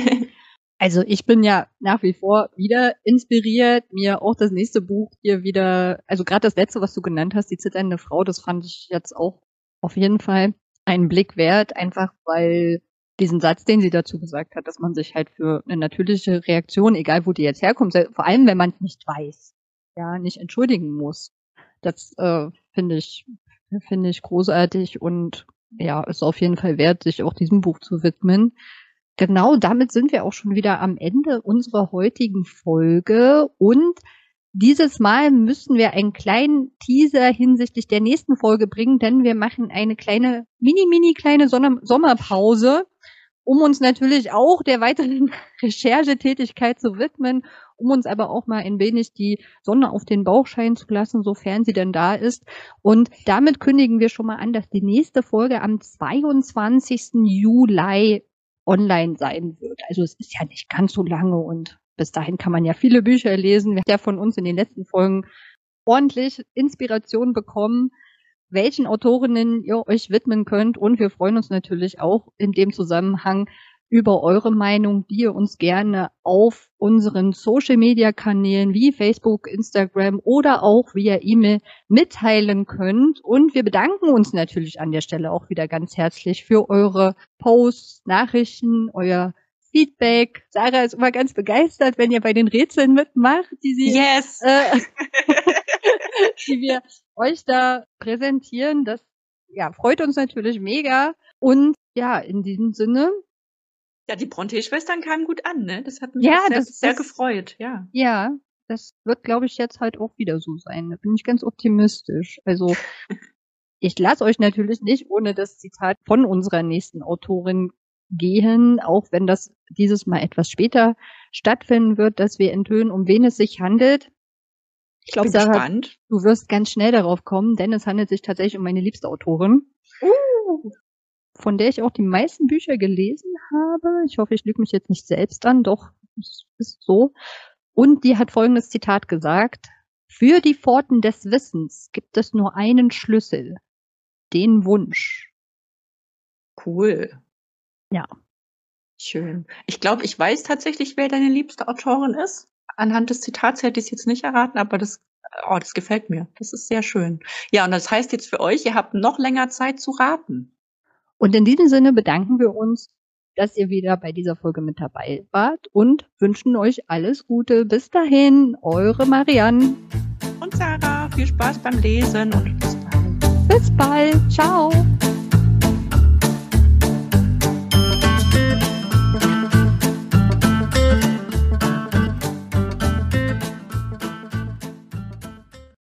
Also ich bin ja nach wie vor wieder inspiriert, mir auch das nächste Buch hier wieder, also gerade das letzte, was du genannt hast, Die zitternde Frau, das fand ich jetzt auch auf jeden Fall einen Blick wert, einfach weil diesen Satz, den sie dazu gesagt hat, dass man sich halt für eine natürliche Reaktion, egal wo die jetzt herkommt, vor allem wenn man es nicht weiß, ja, nicht entschuldigen muss. Das äh, finde ich, finde ich großartig und ja, ist auf jeden Fall wert, sich auch diesem Buch zu widmen. Genau, damit sind wir auch schon wieder am Ende unserer heutigen Folge und dieses Mal müssen wir einen kleinen Teaser hinsichtlich der nächsten Folge bringen, denn wir machen eine kleine, mini, mini kleine Sonne- Sommerpause, um uns natürlich auch der weiteren Recherchetätigkeit zu widmen, um uns aber auch mal ein wenig die Sonne auf den Bauch scheinen zu lassen, sofern sie denn da ist. Und damit kündigen wir schon mal an, dass die nächste Folge am zweiundzwanzigsten Juli online sein wird. Also es ist ja nicht ganz so lange und bis dahin kann man ja viele Bücher lesen. Wir haben ja von uns in den letzten Folgen ordentlich Inspiration bekommen, welchen Autorinnen ihr euch widmen könnt. Und wir freuen uns natürlich auch in dem Zusammenhang, über eure Meinung, die ihr uns gerne auf unseren Social-Media-Kanälen wie Facebook, Instagram oder auch via E-Mail mitteilen könnt. Und wir bedanken uns natürlich an der Stelle auch wieder ganz herzlich für eure Posts, Nachrichten, euer Feedback. Sarah ist immer ganz begeistert, wenn ihr bei den Rätseln mitmacht, die sie, yes. äh, die wir euch da präsentieren. Das ja, freut uns natürlich mega. Und ja, in diesem Sinne. Ja, die Bronte-Schwestern kamen gut an, ne? Das hat mich ja, sehr, das, sehr das, gefreut, ja. Ja, das wird, glaube ich, jetzt halt auch wieder so sein. Da bin ich ganz optimistisch. Also, ich lasse euch natürlich nicht ohne das Zitat von unserer nächsten Autorin gehen, auch wenn das dieses Mal etwas später stattfinden wird, dass wir enthüllen, um wen es sich handelt. Ich glaube, Sarah, gespannt. Du wirst ganz schnell darauf kommen, denn es handelt sich tatsächlich um meine liebste Autorin. Uh. Von der ich auch die meisten Bücher gelesen habe. Ich hoffe, ich lüge mich jetzt nicht selbst an, doch, es ist so. Und die hat folgendes Zitat gesagt: Für die Pforten des Wissens gibt es nur einen Schlüssel, den Wunsch. Cool. Ja. Schön. Ich glaube, ich weiß tatsächlich, wer deine liebste Autorin ist. Anhand des Zitats hätte ich es jetzt nicht erraten, aber das, oh, das gefällt mir. Das ist sehr schön. Ja, und das heißt jetzt für euch, ihr habt noch länger Zeit zu raten. Und in diesem Sinne bedanken wir uns, dass ihr wieder bei dieser Folge mit dabei wart und wünschen euch alles Gute. Bis dahin, eure Marianne. Und Sarah, viel Spaß beim Lesen und bis bald. Bis bald. Ciao.